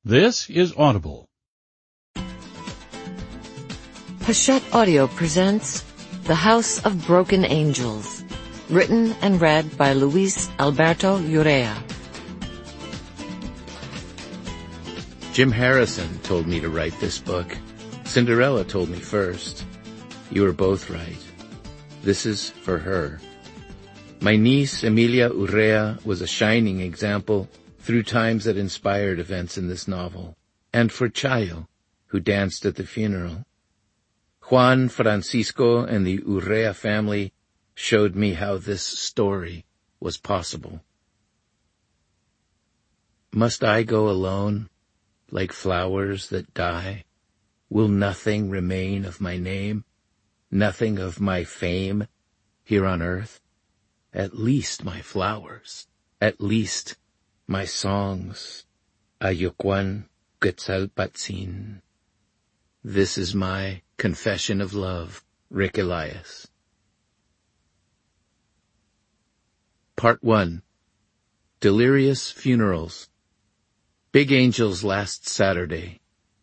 This is Audible. Hachette Audio presents The House of Broken Angels, written and read by Luis Alberto Urrea. Jim Harrison told me to write this book. Cinderella told me first. You were both right. This is for her. My niece, Emilia Urrea, was a shining example through times that inspired events in this novel, and for Chayo, who danced at the funeral. Juan Francisco and the Urrea family showed me how this story was possible. Must I go alone, like flowers that die? Will nothing remain of my name, nothing of my fame here on earth? At least my flowers, at least my songs. Ayucuan Quetzalpatzin. This is my confession of love, Rick Elias. Part 1. Delirious Funerals. Big Angel's last Saturday.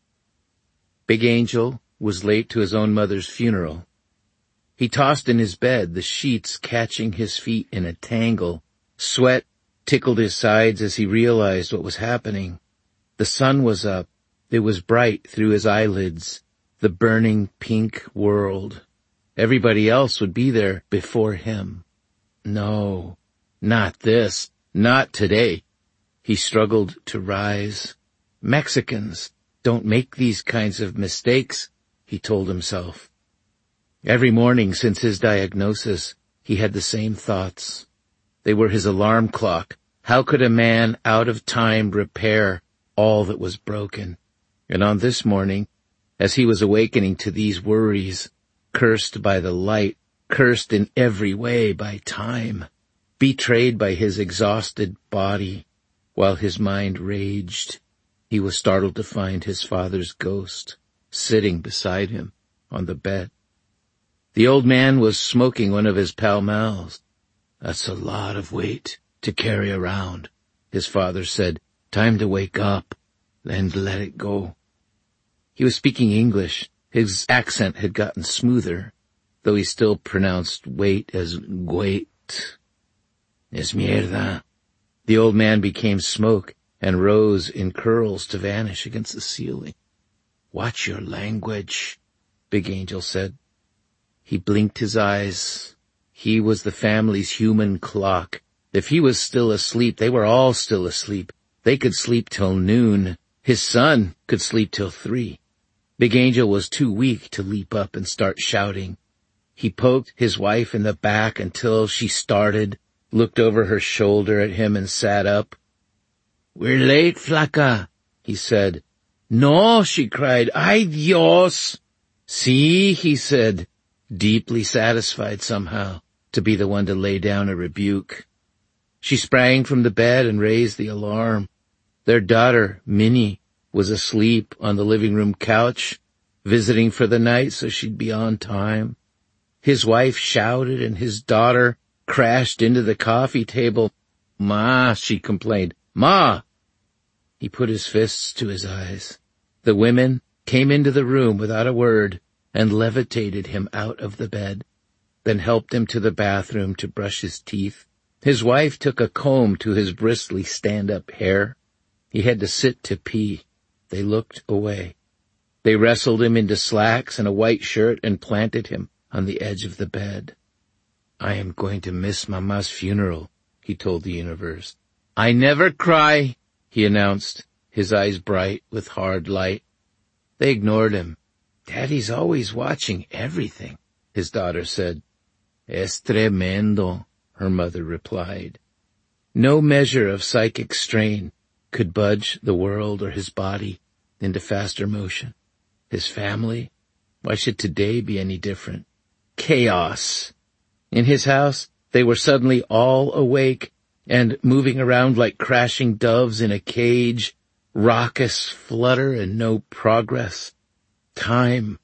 Big Angel was late to his own mother's funeral. He tossed in his bed, the sheets catching his feet in a tangle. Sweat tickled his sides as he realized what was happening. The sun was up. It was bright through his eyelids, the burning pink world. Everybody else would be there before him. No, not this, not today. He struggled to rise. Mexicans don't make these kinds of mistakes, he told himself. Every morning since his diagnosis, he had the same thoughts. They were his alarm clock. How could a man out of time repair all that was broken? And on this morning, as he was awakening to these worries, cursed by the light, cursed in every way by time, betrayed by his exhausted body, while his mind raged, he was startled to find his father's ghost sitting beside him on the bed. The old man was smoking one of his Pall Malls. That's a lot of weight to carry around, his father said. Time to wake up and let it go. He was speaking English. His accent had gotten smoother, though he still pronounced weight as guait. Es mierda. The old man became smoke and rose in curls to vanish against the ceiling. Watch your language, Big Angel said. He blinked his eyes. He was the family's human clock. If he was still asleep, they were all still asleep. They could sleep till noon. His son could sleep till 3. Big Angel was too weak to leap up and start shouting. He poked his wife in the back until she started, looked over her shoulder at him and sat up. We're late, Flaca, he said. No, she cried. Ay Dios. Sí, he said, deeply satisfied somehow to be the one to lay down a rebuke. She sprang from the bed and raised the alarm. Their daughter, Minnie, was asleep on the living room couch, visiting for the night so she'd be on time. His wife shouted and his daughter crashed into the coffee table. Ma, she complained. Ma! He put his fists to his eyes. The women came into the room without a word and levitated him out of the bed, then helped him to the bathroom to brush his teeth. His wife took a comb to his bristly stand-up hair. He had to sit to pee. They looked away. They wrestled him into slacks and a white shirt and planted him on the edge of the bed. I am going to miss Mama's funeral, he told the universe. I never cry, he announced, his eyes bright with hard light. They ignored him. Daddy's always watching everything, his daughter said. Es tremendo, her mother replied. No measure of psychic strain could budge the world or his body into faster motion. His family? Why should today be any different? Chaos. In his house, they were suddenly all awake and moving around like crashing doves in a cage, raucous flutter and no progress. Time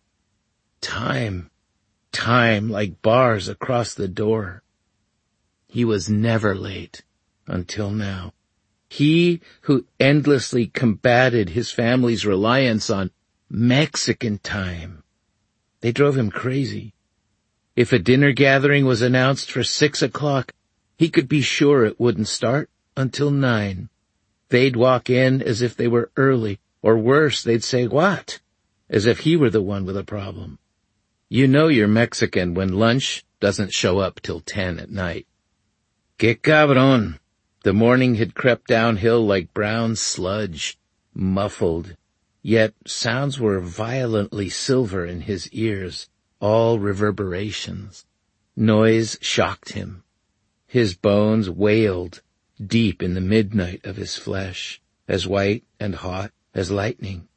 like bars across the door. He was never late until now. He who endlessly combated his family's reliance on Mexican time. They drove him crazy. If a dinner gathering was announced for 6 o'clock, he could be sure it wouldn't start until 9. They'd walk in as if they were early, or worse, they'd say, "What?" as if he were the one with a problem. You know you're Mexican when lunch doesn't show up till 10 at night. Que cabrón. The morning had crept downhill like brown sludge, muffled, yet sounds were violently silver in his ears, all reverberations. Noise shocked him. His bones wailed deep in the midnight of his flesh, as white and hot as lightning.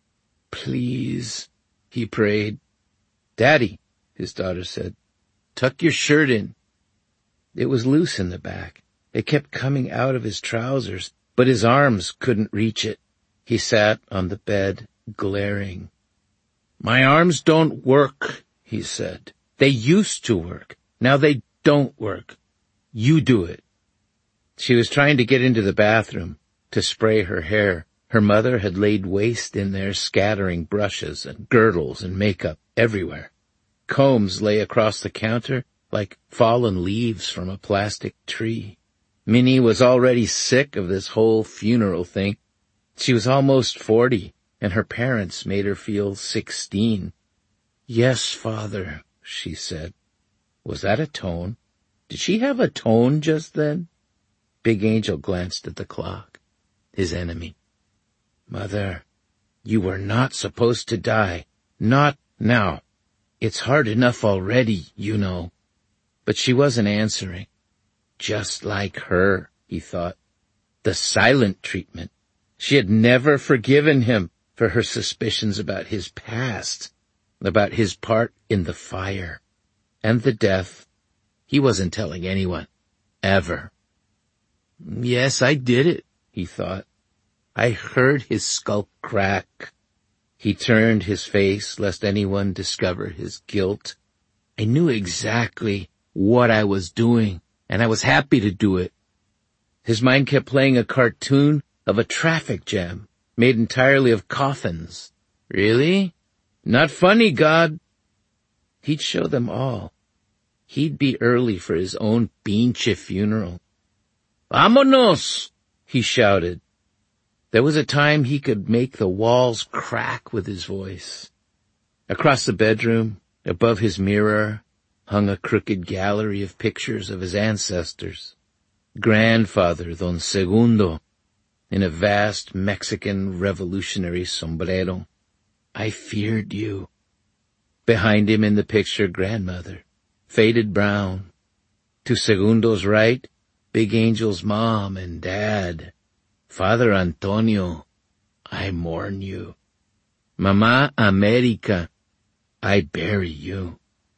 "Please," he prayed. "Daddy," his daughter said, "tuck your shirt in." It was loose in the back. It kept coming out of his trousers, but his arms couldn't reach it. He sat on the bed, glaring. "My arms don't work," he said. "They used to work. Now they don't work. You do it." She was trying to get into the bathroom to spray her hair. Her mother had laid waste in there, scattering brushes and girdles and makeup everywhere. Combs lay across the counter like fallen leaves from a plastic tree. Minnie was already sick of this whole funeral thing. She was almost 40, and her parents made her feel 16. "Yes, Father," she said. Was that a tone? Did she have a tone just then? Big Angel glanced at the clock. His enemy. "Mother, you were not supposed to die. Not now. It's hard enough already, you know." But she wasn't answering. Just like her, he thought. The silent treatment. She had never forgiven him for her suspicions about his past, about his part in the fire and the death. He wasn't telling anyone, ever. "Yes, I did it," he thought. I heard his skull crack. He turned his face lest anyone discover his guilt. I knew exactly what I was doing, and I was happy to do it. His mind kept playing a cartoon of a traffic jam made entirely of coffins. Really? Not funny, God. He'd show them all. He'd be early for his own pinche funeral. "Vámonos!" he shouted. There was a time he could make the walls crack with his voice. Across the bedroom, above his mirror, hung a crooked gallery of pictures of his ancestors. Grandfather Don Segundo, in a vast Mexican revolutionary sombrero. "I feared you." Behind him in the picture, grandmother, faded brown. To Segundo's right, Big Angel's mom and dad. "Father Antonio, I mourn you." "Mama America, I bury you."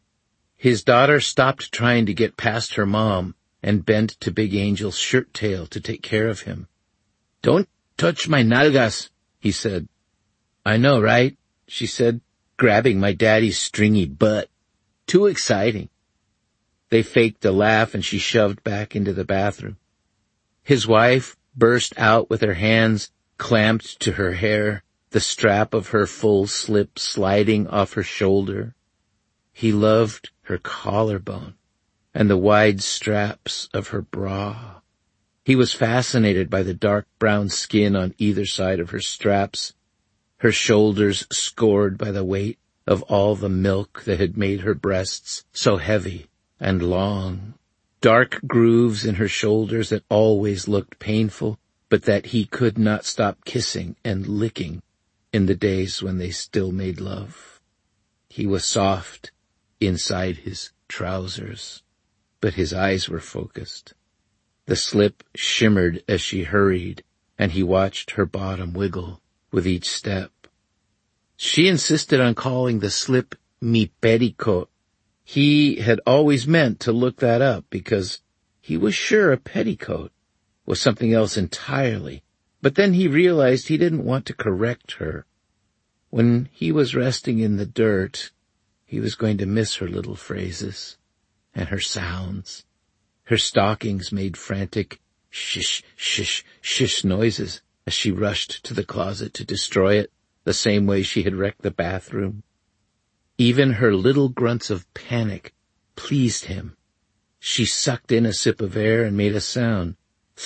His daughter stopped trying to get past her mom and bent to Big Angel's shirt tail to take care of him. "Don't touch my nalgas," he said. "I know, right?" she said, grabbing my daddy's stringy butt. Too exciting. They faked a laugh and she shoved back into the bathroom. His wife burst out with her hands clamped to her hair, the strap of her full slip sliding off her shoulder. He loved her collarbone and the wide straps of her bra. He was fascinated by the dark brown skin on either side of her straps, her shoulders scored by the weight of all the milk that had made her breasts so heavy and long. Dark grooves in her shoulders that always looked painful, but that he could not stop kissing and licking in the days when they still made love. He was soft inside his trousers, but his eyes were focused. The slip shimmered as she hurried, and he watched her bottom wiggle with each step. She insisted on calling the slip mi petticoat. He had always meant to look that up because he was sure a petticoat was something else entirely, but then he realized he didn't want to correct her. When he was resting in the dirt, he was going to miss her little phrases and her sounds. Her stockings made frantic shish, shish, shish noises as she rushed to the closet to destroy it the same way she had wrecked the bathroom. Even her little grunts of panic pleased him. She sucked in a sip of air and made a sound.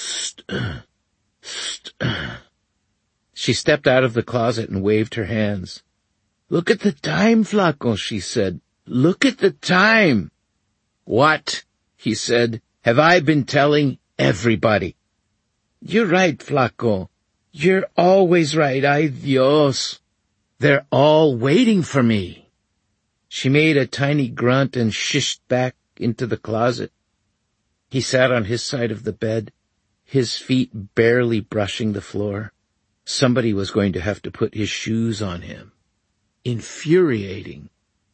She stepped out of the closet and waved her hands. "Look at the time, Flaco," she said. "Look at the time." "What?" he said. "Have I been telling everybody?" "You're right, Flaco. You're always right. Ay Dios. They're all waiting for me." She made a tiny grunt and shished back into the closet. He sat on his side of the bed, his feet barely brushing the floor. Somebody was going to have to put his shoes on him. Infuriating.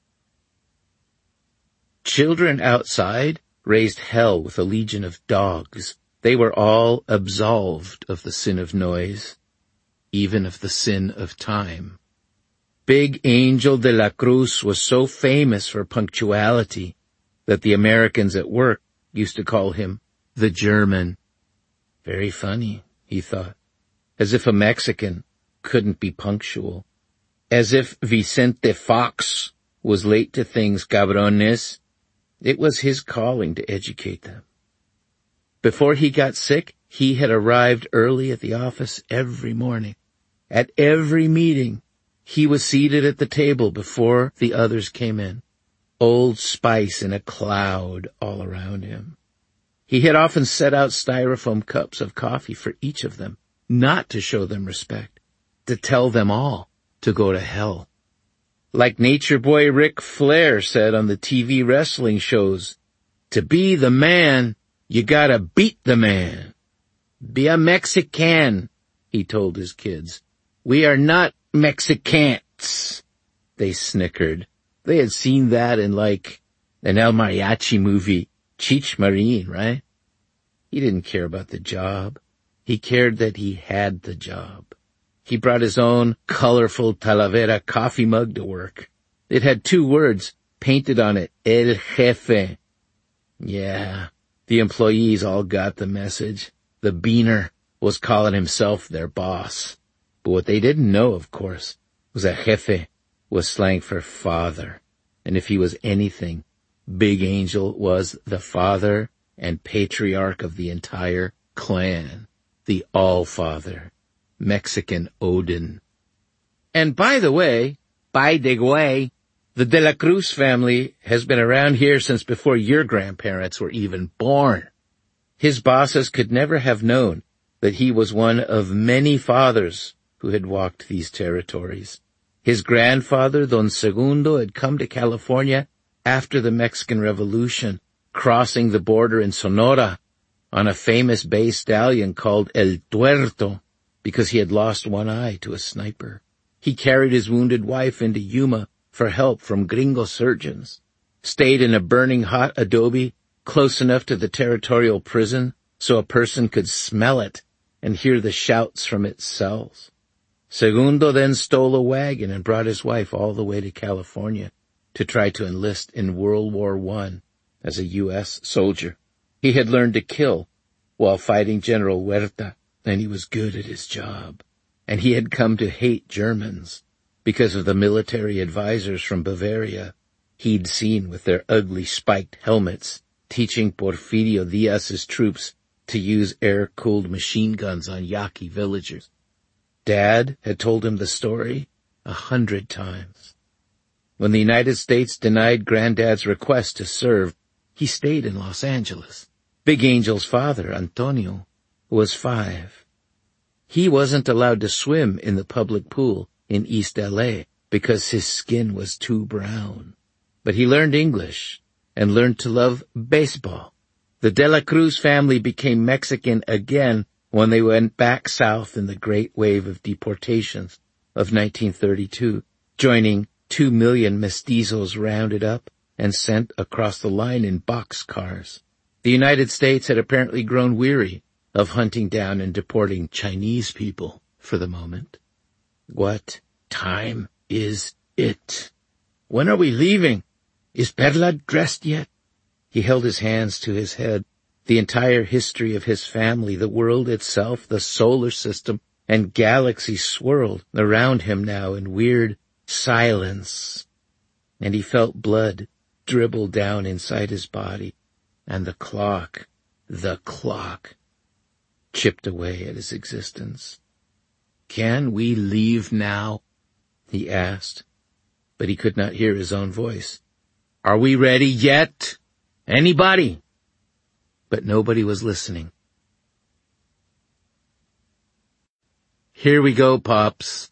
Children outside raised hell with a legion of dogs. They were all absolved of the sin of noise, even of the sin of time. Big Angel de la Cruz was so famous for punctuality that the Americans at work used to call him the German. Very funny, he thought, as if a Mexican couldn't be punctual. As if Vicente Fox was late to things, cabrones. It was his calling to educate them. Before he got sick, he had arrived early at the office every morning. At every meeting, he was seated at the table before the others came in, Old Spice in a cloud all around him. He had often set out styrofoam cups of coffee for each of them, not to show them respect, to tell them all to go to hell. Like Nature Boy Ric Flair said on the TV wrestling shows, to be the man, you gotta beat the man. Be a Mexican, he told his kids. We are not Mexicans. They snickered. They had seen that in like an El Mariachi movie, Cheech Marin, right? He didn't care about the job. He cared that he had the job. He brought his own colorful Talavera coffee mug to work. It had 2 words painted on it, El Jefe. Yeah, the employees all got the message. The beaner was calling himself their boss. But what they didn't know, of course, was that Jefe was slang for father. And if he was anything, Big Angel was the father and patriarch of the entire clan, the All-Father, Mexican Odin. And by the way, the De la Cruz family has been around here since before your grandparents were even born. His bosses could never have known that he was one of many fathers who had walked these territories. His grandfather, Don Segundo, had come to California after the Mexican Revolution, crossing the border in Sonora on a famous bay stallion called El Tuerto because he had lost one eye to a sniper. He carried his wounded wife into Yuma for help from gringo surgeons, stayed in a burning hot adobe close enough to the territorial prison so a person could smell it and hear the shouts from its cells. Segundo then stole a wagon and brought his wife all the way to California to try to enlist in World War I as a U.S. soldier. He had learned to kill while fighting General Huerta, and he was good at his job. And he had come to hate Germans because of the military advisors from Bavaria he'd seen with their ugly spiked helmets, teaching Porfirio Diaz's troops to use air-cooled machine guns on Yaqui villagers. Dad had told him the story 100 times. When the United States denied Granddad's request to serve, he stayed in Los Angeles. Big Angel's father, Antonio, was 5. He wasn't allowed to swim in the public pool in East L.A. because his skin was too brown. But he learned English and learned to love baseball. The De la Cruz family became Mexican again when they went back south in the great wave of deportations of 1932, joining 2 million mestizos rounded up and sent across the line in boxcars. The United States had apparently grown weary of hunting down and deporting Chinese people for the moment. What time is it? When are we leaving? Is Perla dressed yet? He held his hands to his head. The entire history of his family, the world itself, the solar system, and galaxies swirled around him now in weird silence. And he felt blood dribble down inside his body, and the clock chipped away at his existence. "Can we leave now?" he asked, but he could not hear his own voice. "Are we ready yet? Anybody?" But nobody was listening. "Here we go, Pops."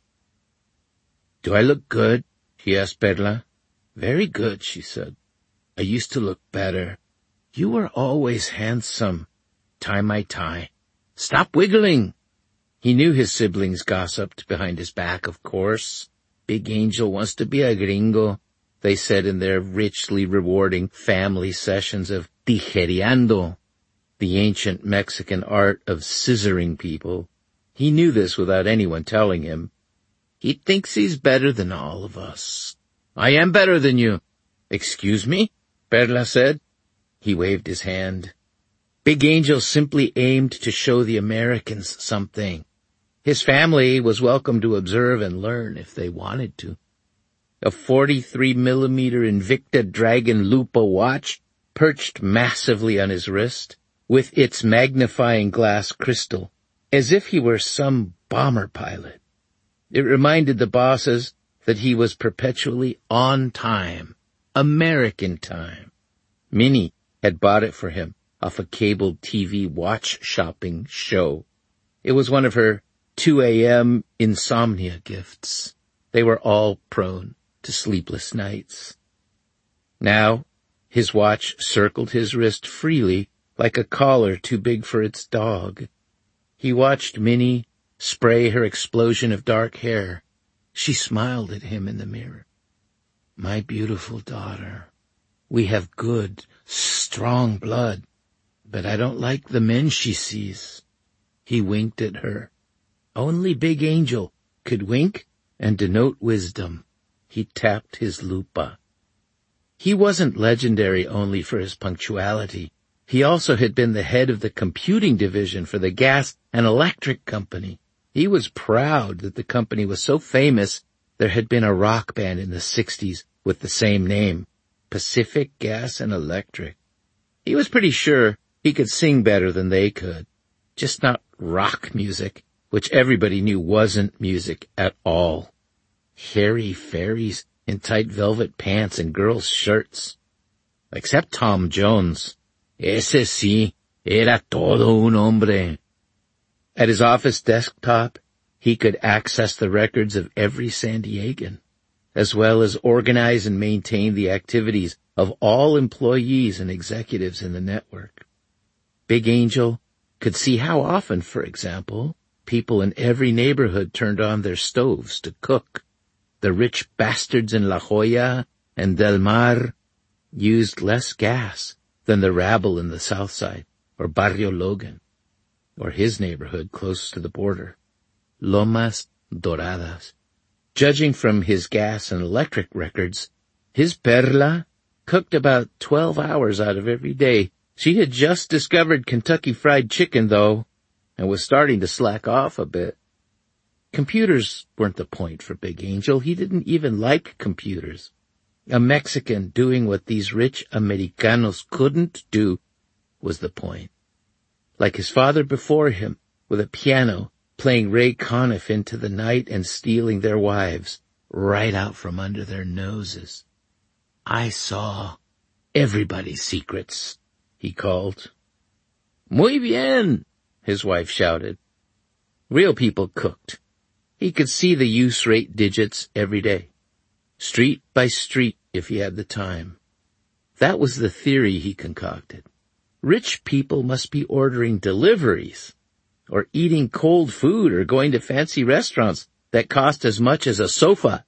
"Do I look good?" he asked Perla. "Very good," she said. "I used to look better. You were always handsome. Tie my tie. Stop wiggling." He knew his siblings gossiped behind his back, of course. "Big Angel wants to be a gringo," they said in their richly rewarding family sessions of tijereando, the ancient Mexican art of scissoring people. He knew this without anyone telling him. "He thinks he's better than all of us." "I am better than you." "Excuse me?" Perla said. He waved his hand. Big Angel simply aimed to show the Americans something. His family was welcome to observe and learn if they wanted to. A 43mm Invicta Dragon Lupa watch perched massively on his wrist, with its magnifying glass crystal, as if he were some bomber pilot. It reminded the bosses that he was perpetually on time, American time. Minnie had bought it for him off a cable TV watch shopping show. It was one of her 2 a.m. insomnia gifts. They were all prone to sleepless nights. Now, his watch circled his wrist freely like a collar too big for its dog. He watched Minnie spray her explosion of dark hair. She smiled at him in the mirror. "My beautiful daughter, we have good, strong blood, but I don't like the men she sees." He winked at her. Only Big Angel could wink and denote wisdom. He tapped his lupa. He wasn't legendary only for his punctuality. He also had been the head of the computing division for the gas and electric company. He was proud that the company was so famous there had been a rock band in the 60s with the same name, Pacific Gas and Electric. He was pretty sure he could sing better than they could, just not rock music, which everybody knew wasn't music at all. Hairy fairies in tight velvet pants and girls' shirts. Except Tom Jones. Ese sí, era todo un hombre. At his office desktop, he could access the records of every San Diegan, as well as organize and maintain the activities of all employees and executives in the network. Big Angel could see how often, for example, people in every neighborhood turned on their stoves to cook. The rich bastards in La Jolla and Del Mar used less gas than the rabble in the South Side, or Barrio Logan, or his neighborhood close to the border, Lomas Doradas. Judging from his gas and electric records, his Perla cooked about 12 hours out of every day. She had just discovered Kentucky Fried Chicken, though, and was starting to slack off a bit. Computers weren't the point for Big Angel. He didn't even like computers. A Mexican doing what these rich Americanos couldn't do was the point. Like his father before him, with a piano, playing Ray Conniff into the night and stealing their wives right out from under their noses. "I saw everybody's secrets," he called. "Muy bien," his wife shouted. Real people cooked. He could see the use rate digits every day, street by street if he had the time. That was the theory he concocted. Rich people must be ordering deliveries, or eating cold food, or going to fancy restaurants that cost as much as a sofa.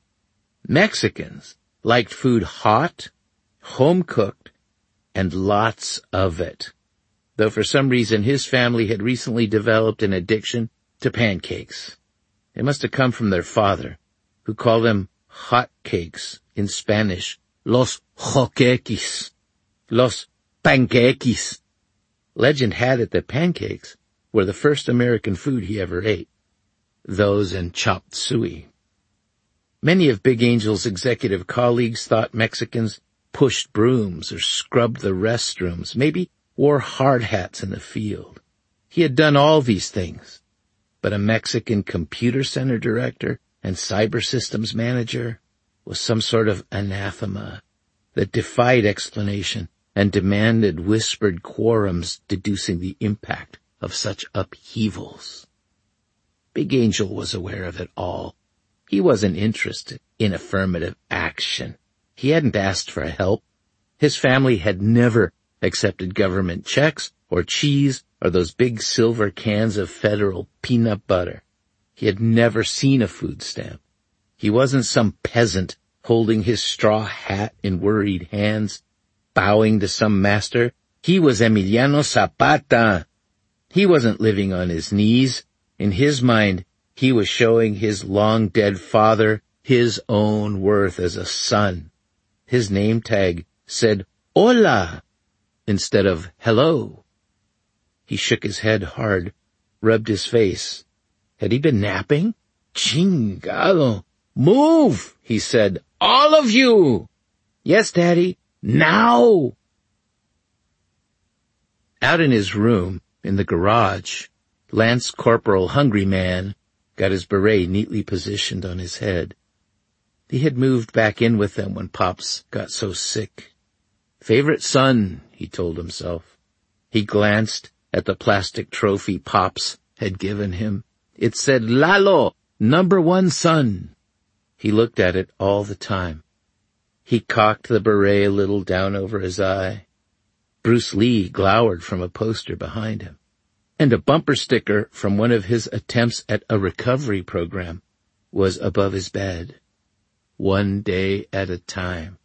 Mexicans liked food hot, home-cooked, and lots of it. Though for some reason his family had recently developed an addiction to pancakes. It must have come from their father, who called them hot cakes, in Spanish, los joquequis, los panquequis. Legend had it that pancakes were the first American food he ever ate. Those and chopped suey. Many of Big Angel's executive colleagues thought Mexicans pushed brooms or scrubbed the restrooms, maybe wore hard hats in the field. He had done all these things, but a Mexican computer center director and cyber systems manager was some sort of anathema that defied explanation and demanded whispered quorums deducing the impact of such upheavals. Big Angel was aware of it all. He wasn't interested in affirmative action. He hadn't asked for help. His family had never accepted government checks or cheese or those big silver cans of federal peanut butter. He had never seen a food stamp. He wasn't some peasant holding his straw hat in worried hands, bowing to some master. He was Emiliano Zapata. He wasn't living on his knees. In his mind, he was showing his long-dead father his own worth as a son. His name tag said, "Hola," instead of "hello." He shook his head hard, rubbed his face. Had he been napping? Chingado. "Move," he said. "All of you." "Yes, Daddy. Now." Out in his room, in the garage, Lance Corporal Hungry Man got his beret neatly positioned on his head. He had moved back in with them when Pops got so sick. Favorite son, he told himself. He glanced at the plastic trophy Pops had given him. It said, "Lalo, #1 son." He looked at it all the time. He cocked the beret a little down over his eye. Bruce Lee glowered from a poster behind him, and a bumper sticker from one of his attempts at a recovery program was above his bed. One day at a time.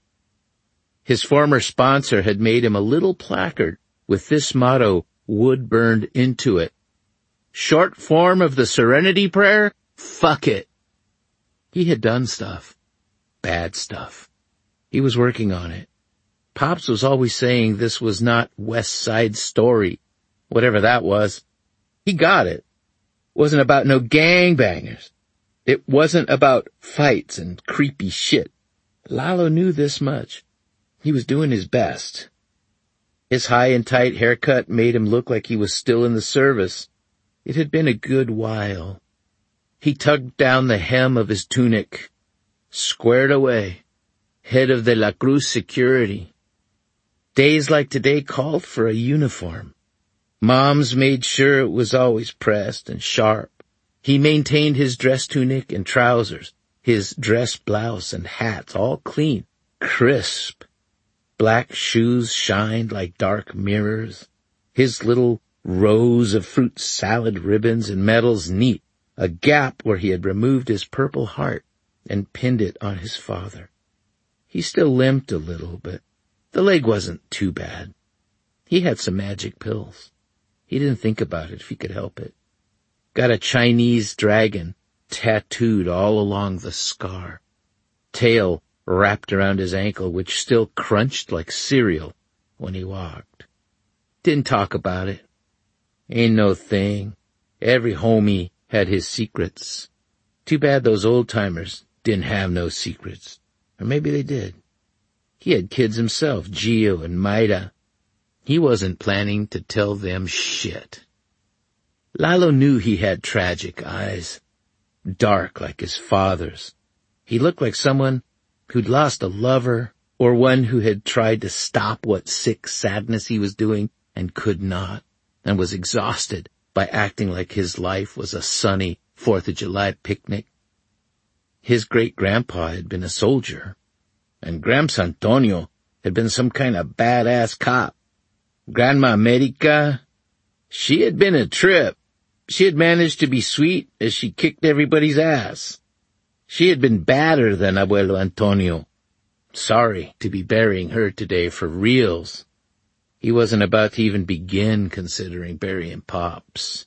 His former sponsor had made him a little placard with this motto wood burned into it. Short form of the Serenity Prayer? Fuck it. He had done stuff. Bad stuff. He was working on it. Pops was always saying this was not West Side Story, whatever that was. He got it. Wasn't about no gangbangers. It wasn't about fights and creepy shit. Lalo knew this much. He was doing his best. His high and tight haircut made him look like he was still in the service. It had been a good while. He tugged down the hem of his tunic, squared away, head of the La Cruz security. Days like today called for a uniform. Moms made sure it was always pressed and sharp. He maintained his dress tunic and trousers, his dress blouse and hats, all clean, crisp. Black shoes shined like dark mirrors. His little rows of fruit salad ribbons and medals neat, a gap where he had removed his purple heart and pinned it on his father. He still limped a little, but the leg wasn't too bad. He had some magic pills. He didn't think about it if he could help it. Got a Chinese dragon tattooed all along the scar. Tail wrapped around his ankle, which still crunched like cereal when he walked. Didn't talk about it. Ain't no thing. Every homie had his secrets. Too bad those old-timers didn't have no secrets. Or maybe they did. He had kids himself, Gio and Maida. He wasn't planning to tell them shit. Lalo knew he had tragic eyes, dark like his father's. He looked like someone who'd lost a lover, or one who had tried to stop what sick sadness he was doing and could not, and was exhausted by acting like his life was a sunny 4th of July picnic. His great-grandpa had been a soldier, and Gramps Antonio had been some kind of badass cop. Grandma America, she had been a trip. She had managed to be sweet as she kicked everybody's ass. She had been badder than Abuelo Antonio. Sorry to be burying her today for reals. He wasn't about to even begin considering burying Pops.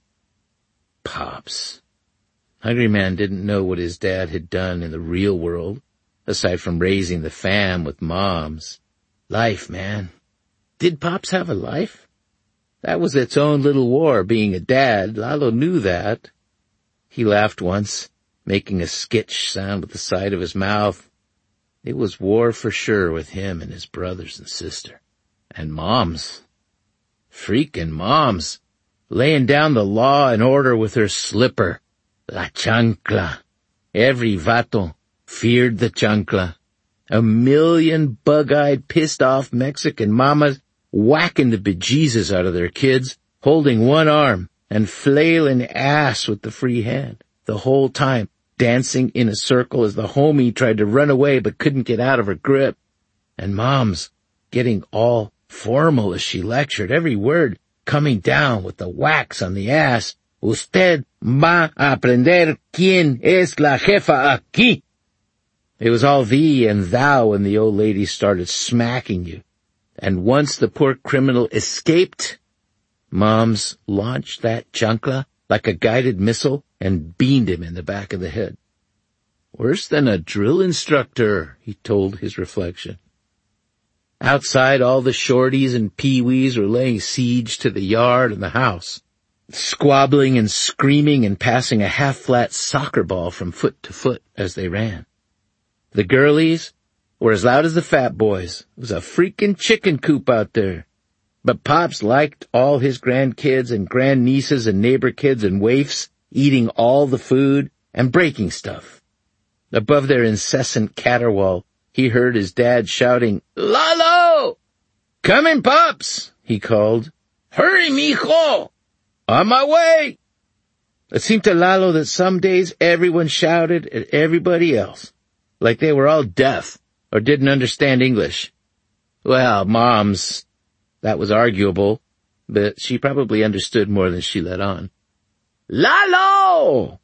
Pops. Hungry Man didn't know what his dad had done in the real world, aside from raising the fam with moms. Life, man. Did Pops have a life? That was its own little war, being a dad. Lalo knew that. He laughed once, making a skitch sound with the side of his mouth. It was war for sure with him and his brothers and sister. And moms. Freaking moms. Laying down the law and order with her slipper. La chancla. Every vato feared the chancla. 1,000,000 bug-eyed, pissed-off Mexican mamas whacking the bejesus out of their kids, holding one arm and flailing ass with the free hand, the whole time dancing in a circle as the homie tried to run away but couldn't get out of her grip. And moms getting all formal as she lectured, every word coming down with the wax on the ass. Usted va a aprender quién es la jefa aquí. It was all thee and thou when the old lady started smacking you. And once the poor criminal escaped, moms launched that chancla like a guided missile and beamed him in the back of the head. Worse than a drill instructor, he told his reflection. Outside, all the shorties and peewees were laying siege to the yard and the house, squabbling and screaming and passing a half-flat soccer ball from foot to foot as they ran. The girlies were as loud as the fat boys. It was a freaking chicken coop out there. But Pops liked all his grandkids and grandnieces and neighbor kids and waifs eating all the food and breaking stuff. Above their incessant caterwaul, he heard his dad shouting, "Lalo! Coming, Pops!" he called. "Hurry, mijo! On my way!" It seemed to Lalo that some days everyone shouted at everybody else, like they were all deaf or didn't understand English. Well, moms, that was arguable, but she probably understood more than she let on. "Lalo!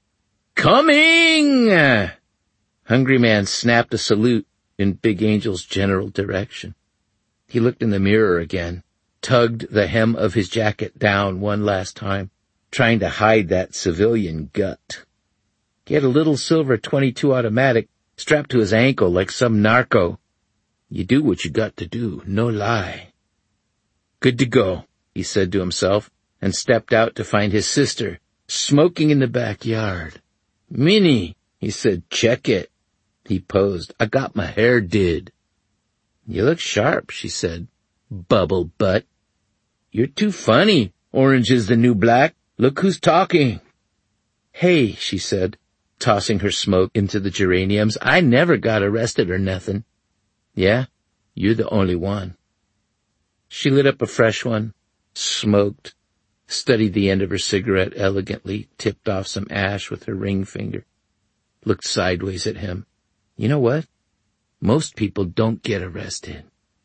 Coming!" Hungry Man snapped a salute in Big Angel's general direction. He looked in the mirror again, tugged the hem of his jacket down one last time, trying to hide that civilian gut. He had a little silver .22 automatic strapped to his ankle like some narco. You do what you got to do, no lie. Good to go, he said to himself, and stepped out to find his sister, smoking in the backyard. "Minnie," he said, "check it." He posed. "I got my hair did." "You look sharp," she said. "Bubble butt." "You're too funny. Orange is the new black. Look who's talking." "Hey," she said, tossing her smoke into the geraniums, "I never got arrested or nothing." "Yeah, you're the only one." She lit up a fresh one, smoked, studied the end of her cigarette elegantly, tipped off some ash with her ring finger, looked sideways at him. "You know what? Most people don't get arrested."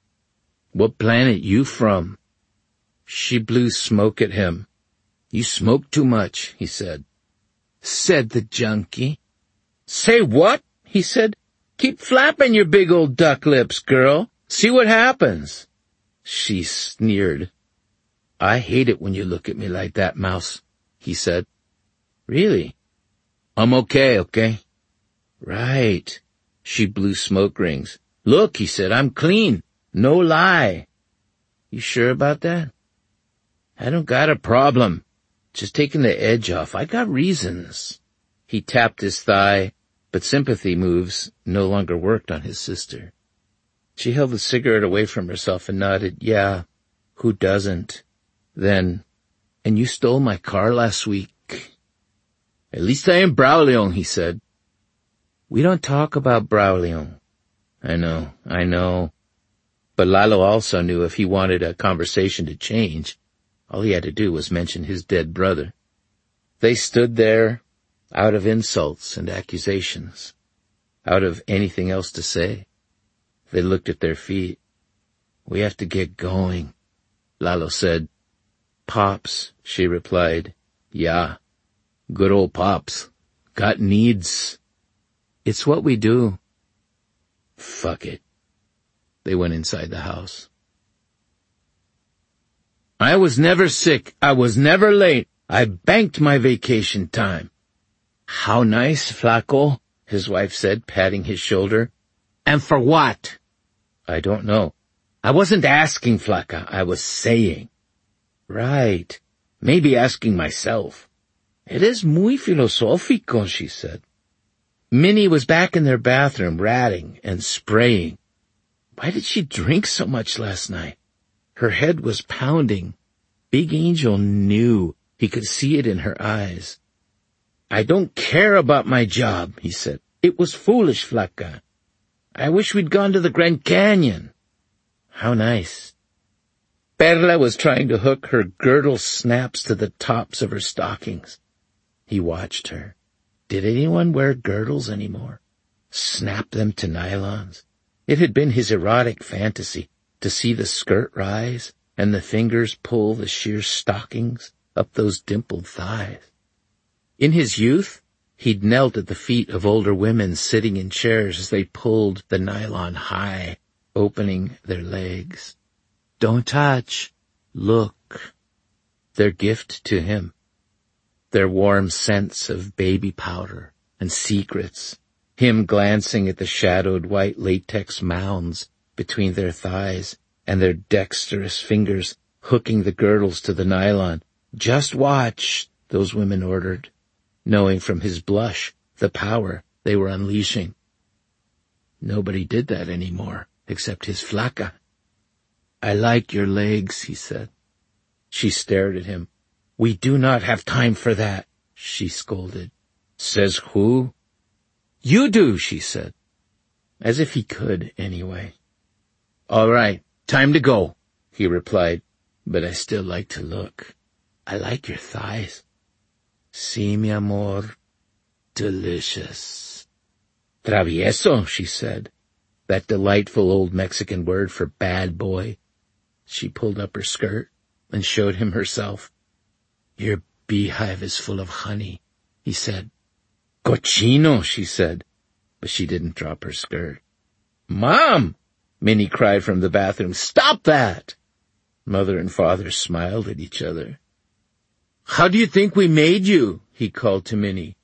"What planet you from?" She blew smoke at him. "You smoke too much," he said. Said the junkie. "Say what?" he said. "Keep flapping your big old duck lips, girl. See what happens." She sneered. "I hate it when you look at me like that, Mouse," he said. "Really?" "I'm okay? "Right." She blew smoke rings. "Look," he said, "I'm clean. No lie." "You sure about that?" "I don't got a problem. Just taking the edge off. I got reasons." He tapped his thigh, but sympathy moves no longer worked on his sister. She held the cigarette away from herself and nodded. "Yeah, who doesn't?" Then, "And you stole my car last week." "At least I am Braulio," he said. "We don't talk about Braulio." I know. But Lalo also knew if he wanted a conversation to change, all he had to do was mention his dead brother. They stood there, out of insults and accusations, out of anything else to say. They looked at their feet. "We have to get going," Lalo said. "Pops," she replied. "Yeah, good old Pops. Got needs." "It's what we do." "Fuck it." They went inside the house. "I was never sick. I was never late. I banked my vacation time." "How nice, Flaco," his wife said, patting his shoulder. "And for what?" "I don't know. I wasn't asking, Flaca. I was saying." Right. Maybe asking myself. It is muy filosófico, she said. Minnie was back in their bathroom, ratting and spraying. Why did she drink so much last night? Her head was pounding. Big Angel knew. He could see it in her eyes. I don't care about my job, he said. It was foolish, Flaca. I wish we'd gone to the Grand Canyon. How nice. Perla was trying to hook her girdle snaps to the tops of her stockings. He watched her. Did anyone wear girdles anymore? Snap them to nylons? It had been his erotic fantasy to see the skirt rise and the fingers pull the sheer stockings up those dimpled thighs. In his youth, he'd knelt at the feet of older women sitting in chairs as they pulled the nylon high, opening their legs. Don't touch. Look. Their gift to him. Their warm sense of baby powder and secrets. Him glancing at the shadowed white latex mounds between their thighs and their dexterous fingers hooking the girdles to the nylon. Just watch, those women ordered, knowing from his blush the power they were unleashing. Nobody did that anymore, except his Flaca. I like your legs, he said. She stared at him. We do not have time for that, she scolded. Says who? You do, she said. As if he could, anyway. All right, time to go, he replied, but I still like to look. I like your thighs. Sí, mi amor. Delicious. Travieso, she said. That delightful old Mexican word for bad boy. She pulled up her skirt and showed him herself. Your beehive is full of honey, he said. Cochino, she said, but she didn't drop her skirt. Mom! Minnie cried from the bathroom. Stop that! Mother and father smiled at each other. How do you think we made you? He called to Minnie.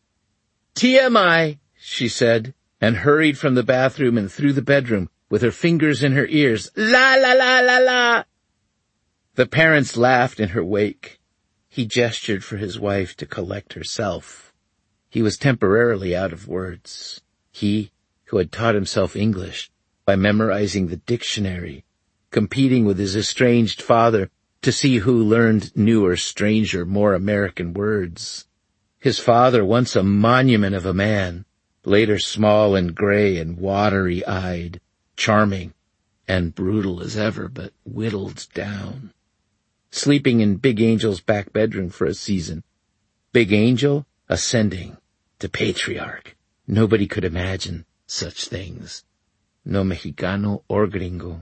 TMI, she said, and hurried from the bathroom and through the bedroom with her fingers in her ears. La la la la la! The parents laughed in her wake. He gestured for his wife to collect herself. He was temporarily out of words. He, who had taught himself English by memorizing the dictionary, competing with his estranged father to see who learned newer, stranger, more American words. His father, once a monument of a man, later small and gray and watery-eyed, charming and brutal as ever, but whittled down. Sleeping in Big Angel's back bedroom for a season. Big Angel ascending to patriarch. Nobody could imagine such things. No Mexicano or gringo.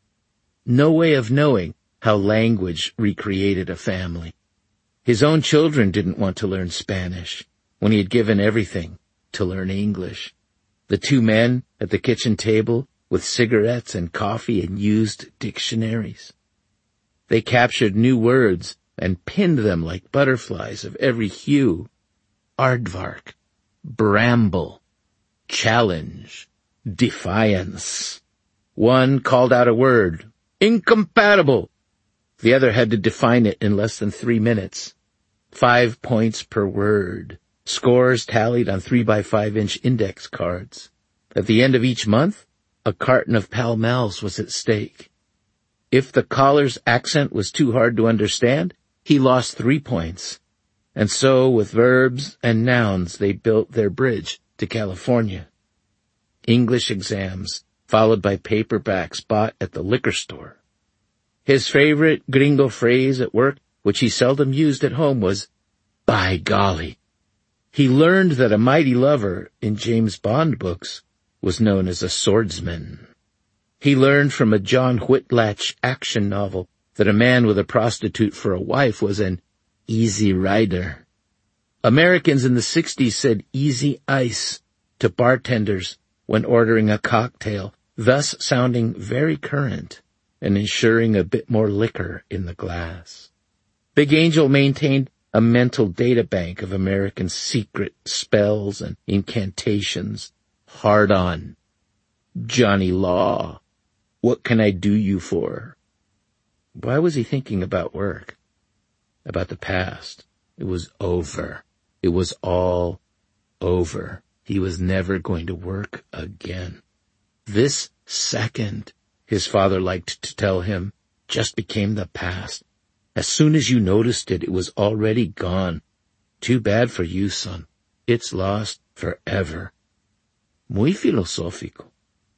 No way of knowing how language recreated a family. His own children didn't want to learn Spanish when he had given everything to learn English. The two men at the kitchen table with cigarettes and coffee and used dictionaries. They captured new words and pinned them like butterflies of every hue. Aardvark, bramble, challenge, defiance. One called out a word, incompatible. The other had to define it in less than 3 minutes. 5 points per word. Scores tallied on 3x5-inch index cards. At the end of each month, a carton of Pall Malls was at stake. If the caller's accent was too hard to understand, he lost 3 points. And so, with verbs and nouns, they built their bridge to California. English exams, followed by paperbacks bought at the liquor store. His favorite gringo phrase at work, which he seldom used at home, was, by golly. He learned that a mighty lover in James Bond books was known as a swordsman. He learned from a John Whitlatch action novel that a man with a prostitute for a wife was an easy rider. Americans in the 60s said easy ice to bartenders when ordering a cocktail, thus sounding very current and ensuring a bit more liquor in the glass. Big Angel maintained a mental data bank of American secret spells and incantations. Hard on. Johnny Law. What can I do you for? Why was he thinking about work? about the past. It was over. It was all over. He was never going to work again. This second, his father liked to tell him, just became the past. As soon as you noticed it, it was already gone. Too bad for you, son. It's lost forever. Muy filosófico.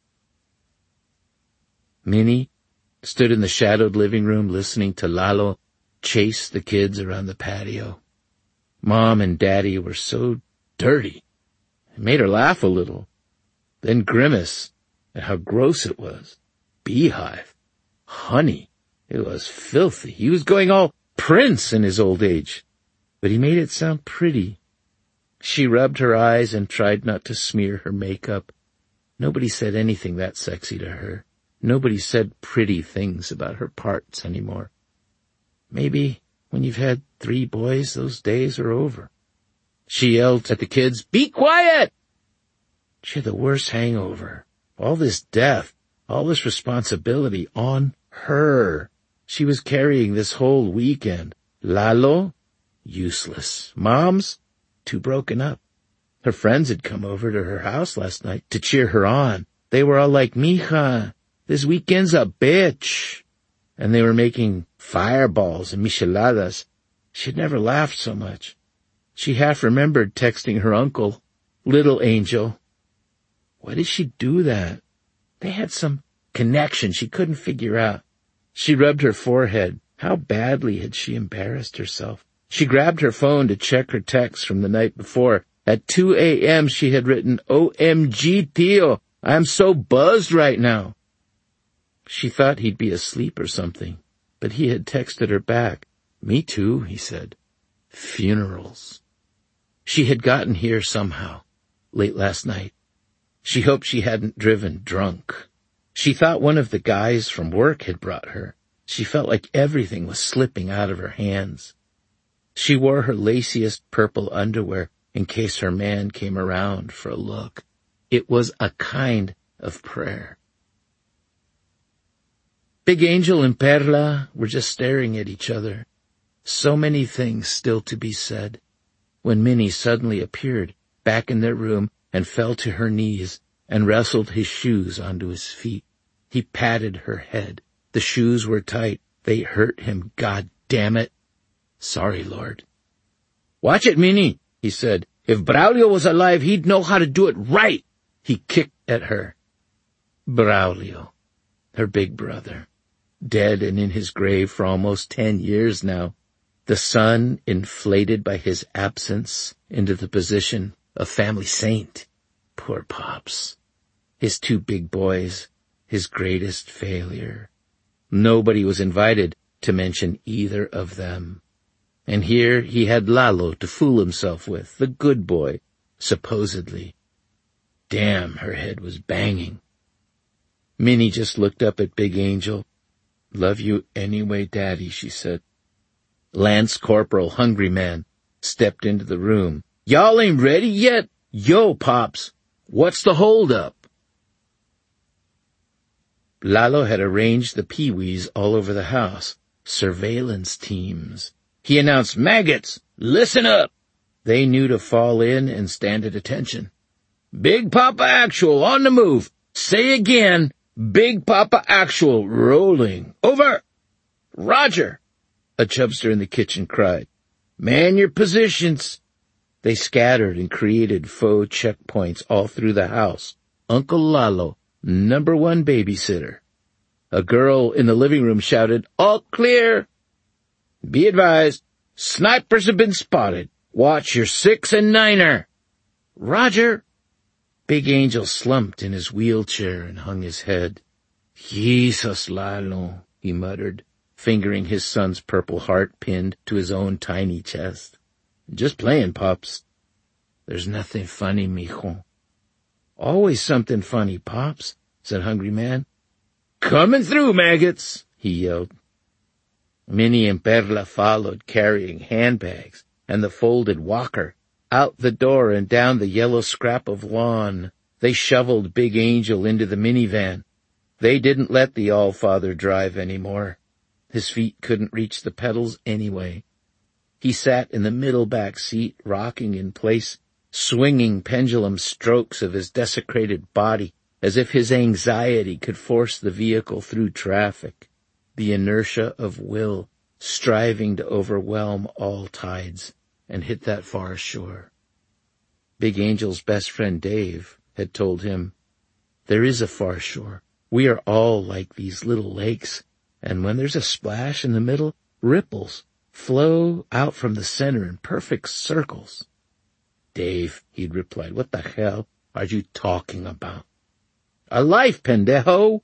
Minnie stood in the shadowed living room listening to Lalo chase the kids around the patio. Mom and Daddy were so dirty. It made her laugh a little, then grimace at how gross it was. Beehive. Honey. It was filthy. He was going all Prince in his old age, but he made it sound pretty. She rubbed her eyes and tried not to smear her makeup. Nobody said anything that sexy to her. Nobody said pretty things about her parts anymore. Maybe when you've had 3 boys, those days are over. She yelled at the kids, "Be quiet!" She had the worst hangover. All this death, all this responsibility on her. She was carrying this whole weekend. Lalo? Useless. Mom's? Too broken up. Her friends had come over to her house last night to cheer her on. They were all like, "Mija, this weekend's a bitch." And they were making fireballs and micheladas. She'd never laughed so much. She half remembered texting her uncle, "Little Angel." Why did she do that? They had some connection she couldn't figure out. She rubbed her forehead. How badly had she embarrassed herself? She grabbed her phone to check her texts from the night before. At 2 a.m. she had written, "OMG, Tio, I'm so buzzed right now." She thought he'd be asleep or something, but he had texted her back. "Me too," he said. Funerals. She had gotten here somehow, late last night. She hoped she hadn't driven drunk. She thought one of the guys from work had brought her. She felt like everything was slipping out of her hands. She wore her laciest purple underwear in case her man came around for a look. It was a kind of prayer. Big Angel and Perla were just staring at each other. So many things still to be said. When Minnie suddenly appeared back in their room and fell to her knees and wrestled his shoes onto his feet. He patted her head. The shoes were tight. They hurt him, God damn it. "Sorry, Lord." "Watch it, Minnie," he said. "If Braulio was alive, he'd know how to do it right." He kicked at her. Braulio, her big brother, dead and in his grave for almost 10 years now. The son inflated by his absence into the position of family saint. Poor Pops. His 2 big boys, his greatest failure. Nobody was invited to mention either of them. And here he had Lalo to fool himself with, the good boy, supposedly. Damn, her head was banging. Minnie just looked up at Big Angel. "Love you anyway, Daddy," she said. Lance Corporal Hungry Man stepped into the room. "Y'all ain't ready yet? Yo, Pops, what's the holdup?" Lalo had arranged the peewees all over the house, surveillance teams. He announced, "Maggots, listen up." They knew to fall in and stand at attention. "Big Papa Actual on the move. Say again, Big Papa Actual rolling. Over." "Roger," a chubster in the kitchen cried. "Man your positions." They scattered and created faux checkpoints all through the house. Uncle Lalo, #1 babysitter. A girl in the living room shouted, "All clear." "Be advised, snipers have been spotted. Watch your 6 and 9er. "Roger." Big Angel slumped in his wheelchair and hung his head. "Jesus, Lalo," he muttered, fingering his son's purple heart pinned to his own tiny chest. "Just playing, Pops." "There's nothing funny, mijo." "Always something funny, Pops," said Hungry Man. "Coming through, maggots," he yelled. Minnie and Perla followed, carrying handbags and the folded walker. Out the door and down the yellow scrap of lawn, they shoveled Big Angel into the minivan. They didn't let the All-Father drive anymore. His feet couldn't reach the pedals anyway. He sat in the middle back seat, rocking in place, swinging pendulum strokes of his desecrated body, as if his anxiety could force the vehicle through traffic, the inertia of will striving to overwhelm all tides and hit that far shore. Big Angel's best friend Dave had told him, "There is a far shore. We are all like these little lakes, and when there's a splash in the middle, ripples flow out from the center in perfect circles." "Dave," he'd replied, "what the hell are you talking about?" "A life, pendejo!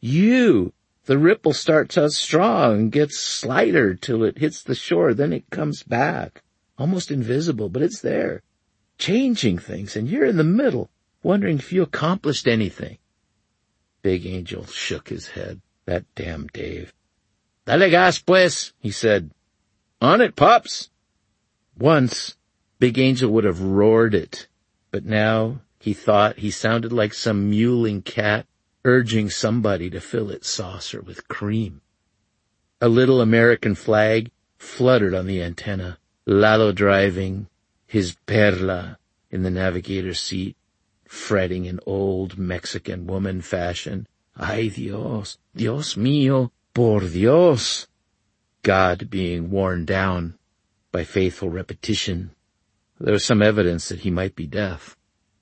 The ripple starts out strong and gets slighter till it hits the shore, then it comes back, almost invisible, but it's there, changing things, and you're in the middle, wondering if you accomplished anything." Big Angel shook his head. That damn Dave. "Dale gas, pues," he said. "On it, Pops." Once, Big Angel would have roared it, but now he thought he sounded like some mewling cat urging somebody to fill its saucer with cream. A little American flag fluttered on the antenna, Lalo driving, his Perla in the navigator's seat, fretting in old Mexican woman fashion. "Ay Dios, Dios mío, por Dios," God being worn down by faithful repetition. There was some evidence that he might be deaf.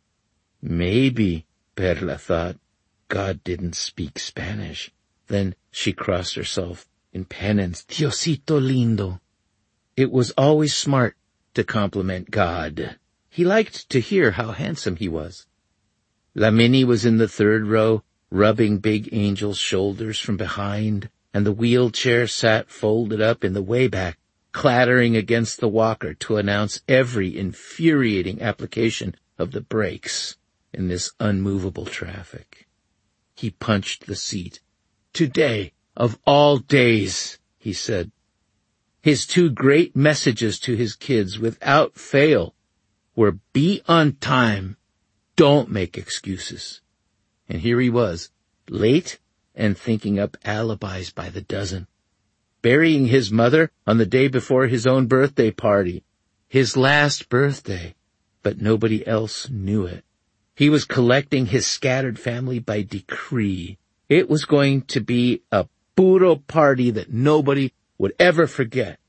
Maybe, Perla thought, God didn't speak Spanish. Then she crossed herself in penance. Diosito lindo. It was always smart to compliment God. He liked to hear how handsome he was. La Minnie was in the third row, rubbing Big Angel's shoulders from behind, and the wheelchair sat folded up in the way back, clattering against the walker to announce every infuriating application of the brakes in this unmovable traffic. He punched the seat. "Today, of all days," he said. His two great messages to his kids, without fail, were be on time, don't make excuses. And here he was, late and thinking up alibis by the dozen, burying his mother on the day before his own birthday party, his last birthday, but nobody else knew it. He was collecting his scattered family by decree. It was going to be a puro party that nobody would ever forget.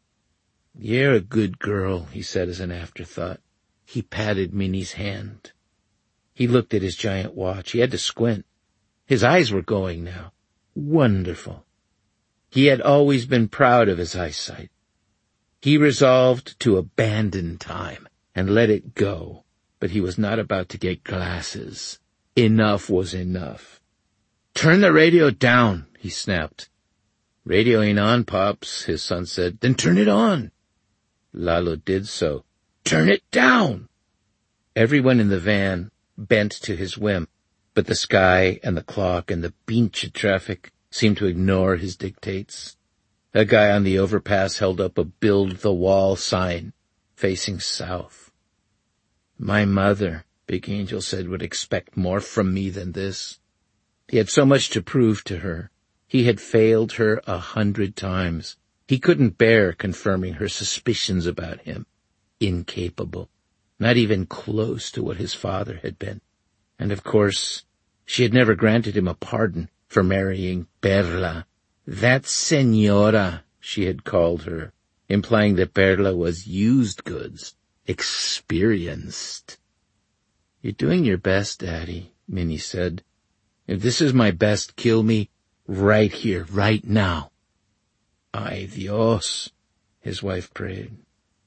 "You're a good girl," he said as an afterthought. He patted Minnie's hand. He looked at his giant watch. He had to squint. His eyes were going now. Wonderful. He had always been proud of his eyesight. He resolved to abandon time and let it go. But he was not about to get glasses. Enough was enough. "Turn the radio down," he snapped. "Radio ain't on, Pops," his son said. "Then turn it on." Lalo did so. "Turn it down." Everyone in the van bent to his whim, but the sky and the clock and the pinche traffic seemed to ignore his dictates. A guy on the overpass held up a build the wall sign facing south. "My mother," Big Angel said, "would expect more from me than this." He had so much to prove to her. He had failed her 100 times. He couldn't bear confirming her suspicions about him. Incapable. Not even close to what his father had been. And of course, she had never granted him a pardon for marrying Perla. That señora, she had called her, implying that Perla was used goods. Experienced. "You're doing your best, Daddy," Minnie said. "If this is my best, kill me right here, right now." "Ay Dios," his wife prayed.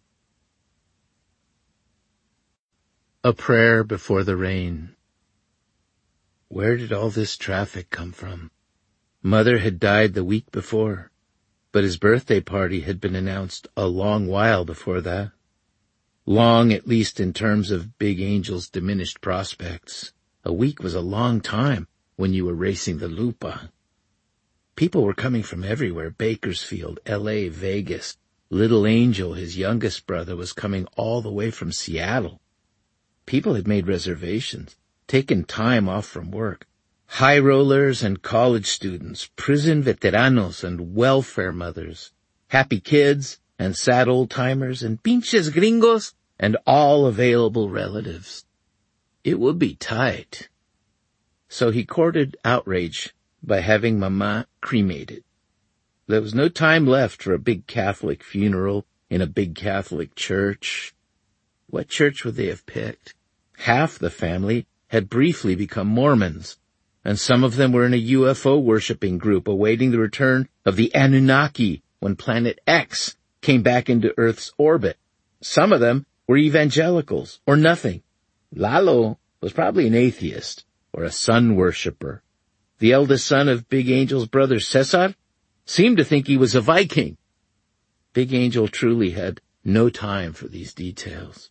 A prayer before the rain. Where did all this traffic come from? Mother had died the week before, but his birthday party had been announced a long while before that. Long, at least in terms of Big Angel's diminished prospects. A week was a long time when you were racing the Lupa. People were coming from everywhere, Bakersfield, L.A., Vegas. Little Angel, his youngest brother, was coming all the way from Seattle. People had made reservations, taken time off from work. High rollers and college students, prison veteranos and welfare mothers, happy kids and sad old-timers and pinches gringos and all available relatives. It would be tight. So he courted outrage by having Mama cremated. There was no time left for a big Catholic funeral in a big Catholic church. What church would they have picked? Half the family had briefly become Mormons, and some of them were in a UFO worshipping group awaiting the return of the Anunnaki when Planet X came back into Earth's orbit. Some of them were evangelicals, or nothing. Lalo was probably an atheist, or a sun worshipper. The eldest son of Big Angel's brother Cesar seemed to think he was a Viking. Big Angel truly had no time for these details.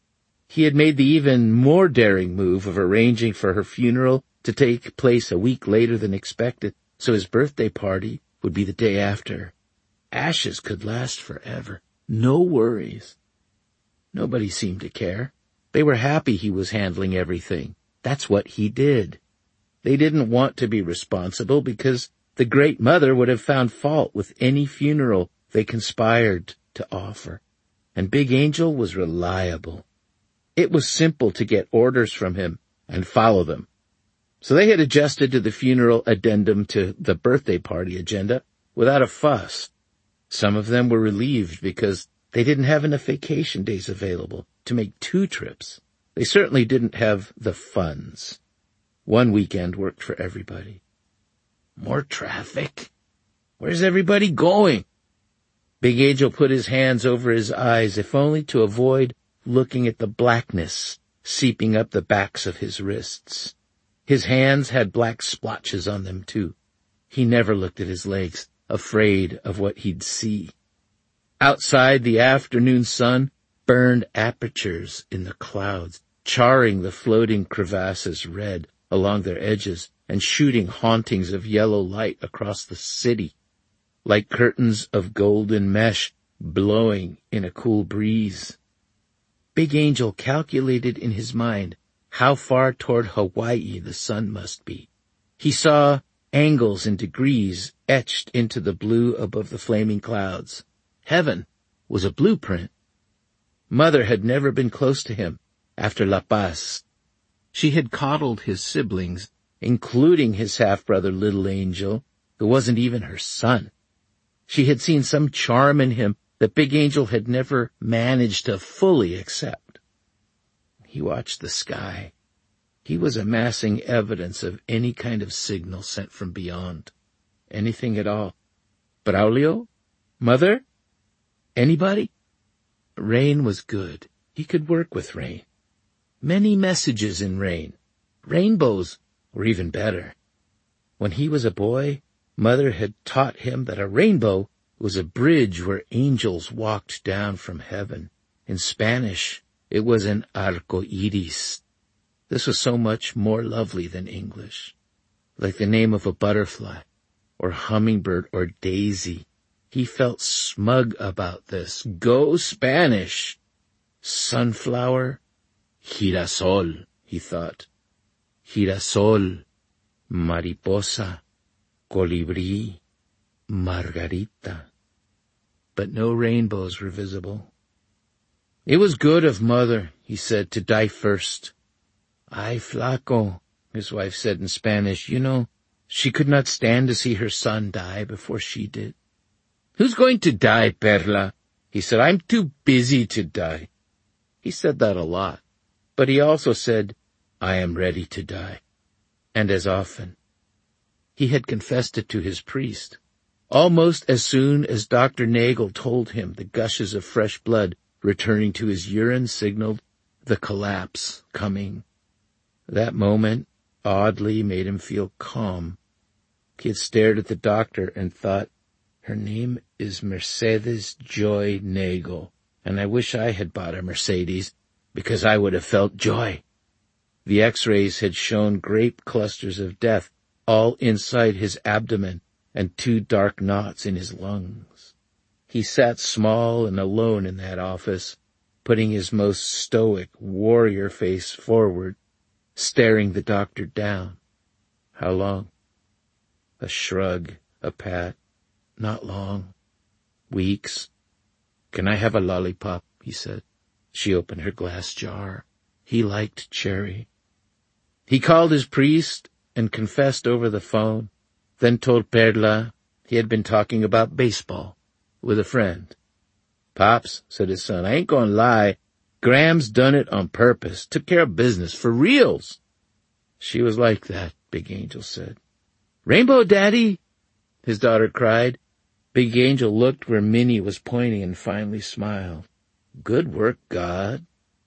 He had made the even more daring move of arranging for her funeral to take place a week later than expected, so his birthday party would be the day after. Ashes could last forever. No worries. Nobody seemed to care. They were happy he was handling everything. That's what he did. They didn't want to be responsible because the Great Mother would have found fault with any funeral they conspired to offer. And Big Angel was reliable. It was simple to get orders from him and follow them. So they had adjusted to the funeral addendum to the birthday party agenda without a fuss. Some of them were relieved because they didn't have enough vacation days available to make 2 trips. They certainly didn't have the funds. 1 weekend worked for everybody. More traffic? Where's everybody going? Big Angel put his hands over his eyes, if only to avoid looking at the blackness seeping up the backs of his wrists. His hands had black splotches on them, too. He never looked at his legs, afraid of what he'd see. Outside, the afternoon sun burned apertures in the clouds, charring the floating crevasses red along their edges and shooting hauntings of yellow light across the city, like curtains of golden mesh blowing in a cool breeze. Big Angel calculated in his mind how far toward Hawaii the sun must be. He saw angles and degrees etched into the blue above the flaming clouds. Heaven was a blueprint. Mother had never been close to him after La Paz. She had coddled his siblings, including his half-brother Little Angel, who wasn't even her son. She had seen some charm in him that Big Angel had never managed to fully accept. He watched the sky. He was amassing evidence of any kind of signal sent from beyond. Anything at all. Braulio? Mother? Anybody? Rain was good. He could work with rain. Many messages in rain. Rainbows were even better. When he was a boy, Mother had taught him that a rainbow was a bridge where angels walked down from heaven. In Spanish, it was an arco iris. This was so much more lovely than English. Like the name of a butterfly, or hummingbird, or daisy. He felt smug about this. Go Spanish! Sunflower, girasol, he thought. Girasol, mariposa, colibrí, margarita. But no rainbows were visible. It was good of Mother, he said, to die first. Ay, flaco, his wife said in Spanish. You know, she could not stand to see her son die before she did. Who's going to die, Perla? He said, I'm too busy to die. He said that a lot, but he also said, I am ready to die. And as often. He had confessed it to his priest. Almost as soon as Dr. Nagel told him the gushes of fresh blood returning to his urine signaled the collapse coming. That moment oddly made him feel calm. He had stared at the doctor and thought, her name is Mercedes Joy Nagel, and I wish I had bought a Mercedes, because I would have felt joy. The x-rays had shown grape clusters of death all inside his abdomen and 2 dark knots in his lungs. He sat small and alone in that office, putting his most stoic warrior face forward, staring the doctor down. How long? A shrug, a pat. Not long. Weeks. "Can I have a lollipop?" he said. She opened her glass jar. He liked cherry. He called his priest and confessed over the phone, then told Perla he had been talking about baseball with a friend. "Pops," said his son, "I ain't gonna lie. Graham's done it on purpose. Took care of business, for reals." "She was like that," Big Angel said. "Rainbow Daddy!" his daughter cried. Big Angel looked where Minnie was pointing and finally smiled. "Good work, God."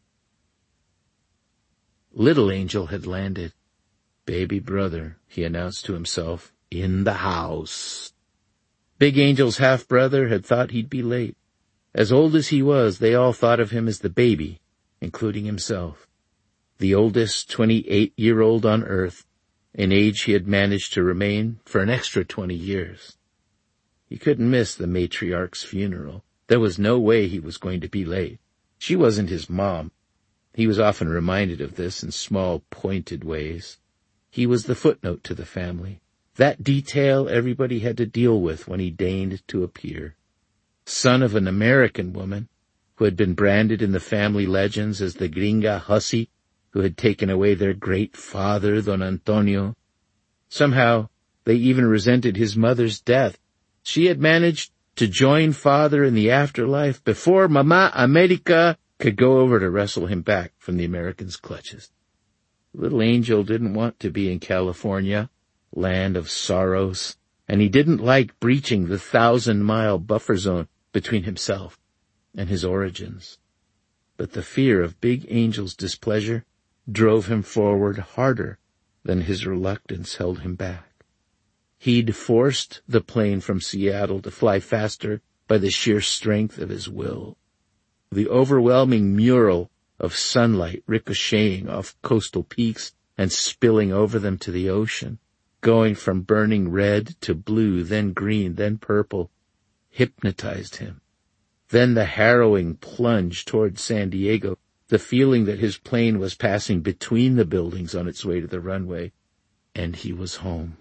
Little Angel had landed. "Baby brother," he announced to himself, "in the house." Big Angel's half-brother had thought he'd be late. As old as he was, they all thought of him as the baby, including himself. The oldest 28-year-old on Earth, an age he had managed to remain for an extra 20 years. He couldn't miss the matriarch's funeral. There was no way he was going to be late. She wasn't his mom. He was often reminded of this in small, pointed ways. He was the footnote to the family, that detail everybody had to deal with when he deigned to appear. Son of an American woman who had been branded in the family legends as the gringa hussy who had taken away their great father, Don Antonio. Somehow, they even resented his mother's death. She had managed to join father in the afterlife before Mama America could go over to wrestle him back from the Americans' clutches. Little Angel didn't want to be in California, land of sorrows, and he didn't like breaching the 1,000-mile buffer zone between himself and his origins. But the fear of Big Angel's displeasure drove him forward harder than his reluctance held him back. He'd forced the plane from Seattle to fly faster by the sheer strength of his will. The overwhelming mural of sunlight ricocheting off coastal peaks and spilling over them to the ocean, going from burning red to blue, then green, then purple, hypnotized him. Then the harrowing plunge toward San Diego, the feeling that his plane was passing between the buildings on its way to the runway, and he was home.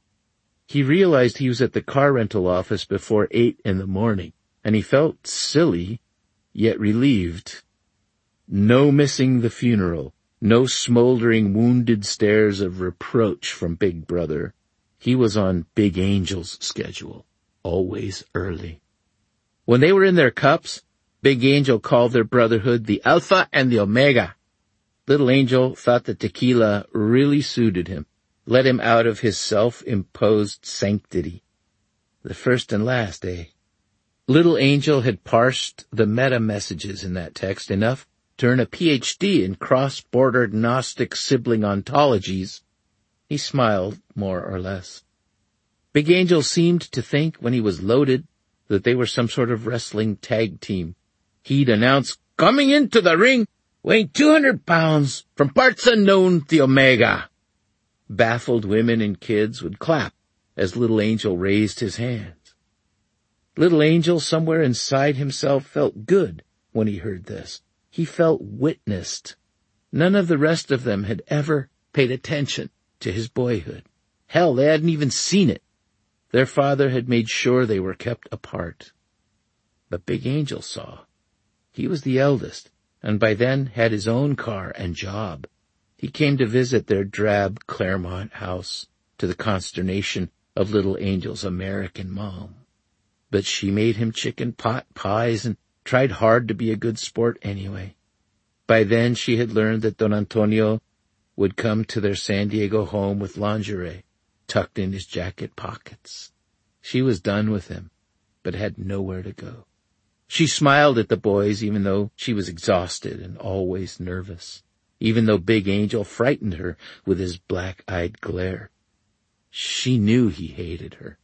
He realized he was at the car rental office before 8 a.m, and he felt silly, yet relieved. No missing the funeral, no smoldering wounded stares of reproach from Big Brother. He was on Big Angel's schedule, always early. When they were in their cups, Big Angel called their brotherhood the Alpha and the Omega. Little Angel thought that tequila really suited him, let him out of his self-imposed sanctity. The first and last, eh? Little Angel had parsed the meta-messages in that text enough to earn a Ph.D. in cross-border Gnostic sibling ontologies. He smiled, more or less. Big Angel seemed to think when he was loaded that they were some sort of wrestling tag team. He'd announce, "Coming into the ring, weighing 200 pounds, from parts unknown, the Omega." Baffled women and kids would clap as Little Angel raised his hands. Little Angel, somewhere inside himself, felt good when he heard this. He felt witnessed. None of the rest of them had ever paid attention to his boyhood. Hell, they hadn't even seen it. Their father had made sure they were kept apart. But Big Angel saw. He was the eldest, and by then had his own car and job. He came to visit their drab Claremont house, to the consternation of Little Angel's American mom. But she made him chicken pot pies and tried hard to be a good sport anyway. By then she had learned that Don Antonio would come to their San Diego home with lingerie tucked in his jacket pockets. She was done with him, but had nowhere to go. She smiled at the boys even though she was exhausted and always nervous, even though Big Angel frightened her with his black-eyed glare. She knew he hated her.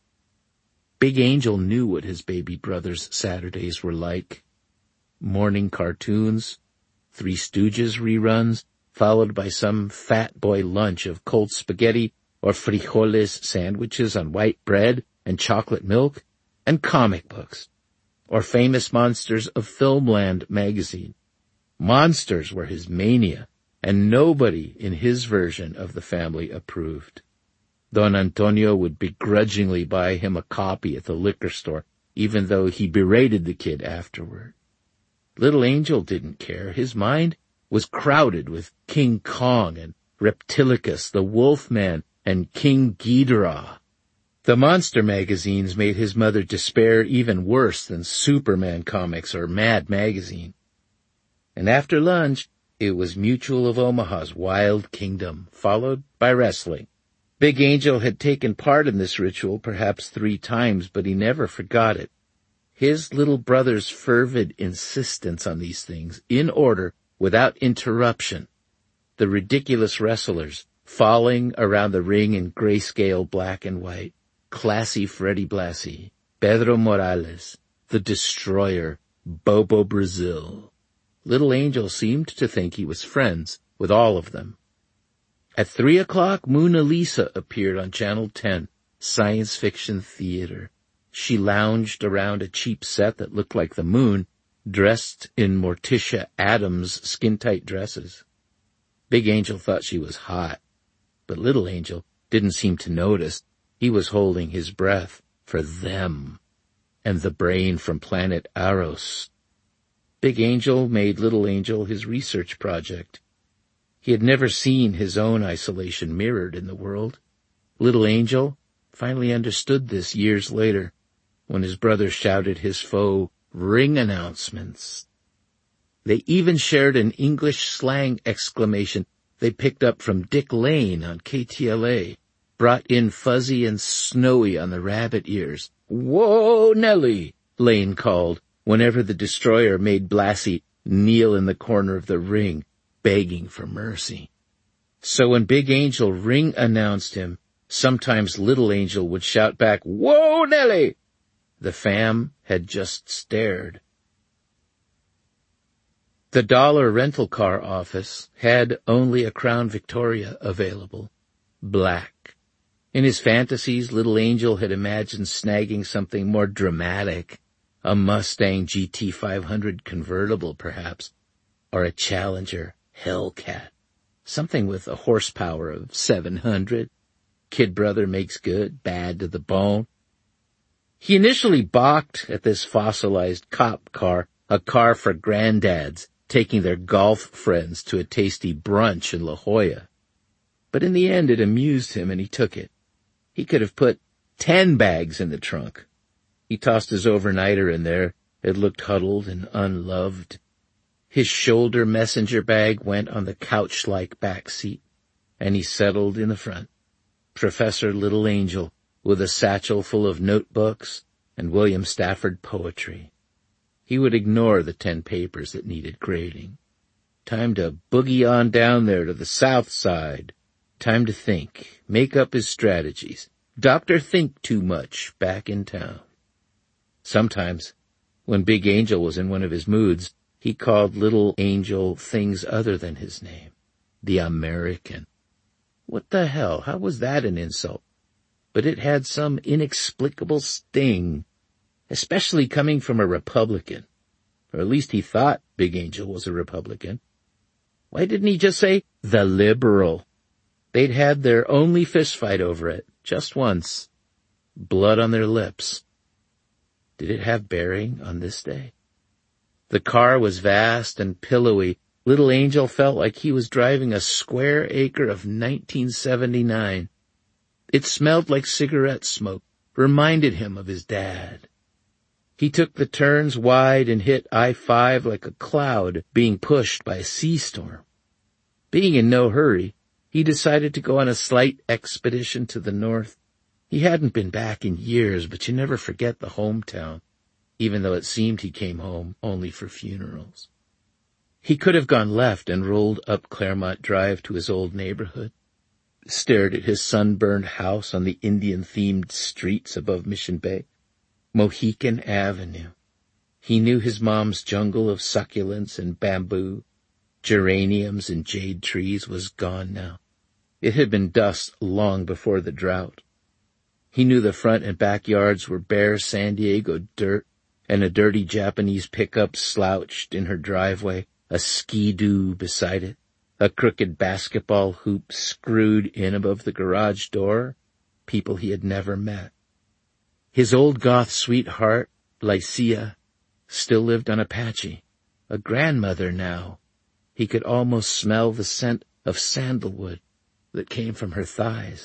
Big Angel knew what his baby brother's Saturdays were like. Morning cartoons, Three Stooges reruns, followed by some fat boy lunch of cold spaghetti or frijoles sandwiches on white bread and chocolate milk, and comic books, or famous monsters of Filmland magazine. Monsters were his mania, and nobody in his version of the family approved. Don Antonio would begrudgingly buy him a copy at the liquor store, even though he berated the kid afterward. Little Angel didn't care. His mind was crowded with King Kong and Reptilicus, the Wolfman, and King Ghidorah. The monster magazines made his mother despair even worse than Superman comics or Mad Magazine. And after lunch, it was Mutual of Omaha's Wild Kingdom, followed by wrestling. Big Angel had taken part in this ritual perhaps 3 times, but he never forgot it. His little brother's fervid insistence on these things, in order, without interruption. The ridiculous wrestlers, falling around the ring in grayscale black and white. Classy Freddie Blassie, Pedro Morales, the Destroyer, Bobo Brazil. Little Angel seemed to think he was friends with all of them. At 3 o'clock, Mona Lisa appeared on Channel 10, science fiction theater. She lounged around a cheap set that looked like the moon, dressed in Morticia Addams' skin-tight dresses. Big Angel thought she was hot, but Little Angel didn't seem to notice. He was holding his breath for them and the brain from planet Aros. Big Angel made Little Angel his research project. He had never seen his own isolation mirrored in the world. Little Angel finally understood this years later when his brother shouted his faux ring announcements. They even shared an English slang exclamation they picked up from Dick Lane on KTLA. Brought in fuzzy and snowy on the rabbit ears. "Whoa, Nellie," Lane called whenever the Destroyer made Blassie kneel in the corner of the ring, begging for mercy. So when Big Angel ring announced him, sometimes Little Angel would shout back, "Whoa, Nellie!" The fam had just stared. The dollar rental car office had only a Crown Victoria available, black. In his fantasies, Little Angel had imagined snagging something more dramatic, a Mustang GT 500 convertible perhaps, or a Challenger Hellcat, something with a horsepower of 700. Kid brother makes good, bad to the bone. He initially balked at this fossilized cop car, a car for granddads taking their golf friends to a tasty brunch in La Jolla. But in the end it amused him and he took it. He could have put 10 bags in the trunk. He tossed his overnighter in there. It looked huddled and unloved. His shoulder messenger bag went on the couch-like back seat, and he settled in the front. Professor Little Angel, with a satchel full of notebooks and William Stafford poetry. He would ignore the 10 papers that needed grading. Time to boogie on down there to the south side. Time to think, make up his strategies. Dr. Think Too Much back in town. Sometimes, when Big Angel was in one of his moods, he called Little Angel things other than his name. The American. What the hell? How was that an insult? But it had some inexplicable sting, especially coming from a Republican. Or at least he thought Big Angel was a Republican. Why didn't he just say, the liberal? They'd had their only fistfight over it, just once. Blood on their lips. Did it have bearing on this day? The car was vast and pillowy. Little Angel felt like he was driving a square acre of 1979. It smelled like cigarette smoke, reminded him of his dad. He took the turns wide and hit I-5 like a cloud being pushed by a sea storm. Being in no hurry, he decided to go on a slight expedition to the north. He hadn't been back in years, but you never forget the hometown, even though it seemed he came home only for funerals. He could have gone left and rolled up Claremont Drive to his old neighborhood, stared at his sunburned house on the Indian-themed streets above Mission Bay, Mohican Avenue. He knew his mom's jungle of succulents and bamboo, geraniums and jade trees was gone now. It had been dust long before the drought. He knew the front and backyards were bare San Diego dirt, and a dirty Japanese pickup slouched in her driveway, a Ski-Doo beside it, a crooked basketball hoop screwed in above the garage door, people he had never met. His old goth sweetheart Lycia, still lived on Apache, a grandmother now. He could almost smell the scent of sandalwood that came from her thighs.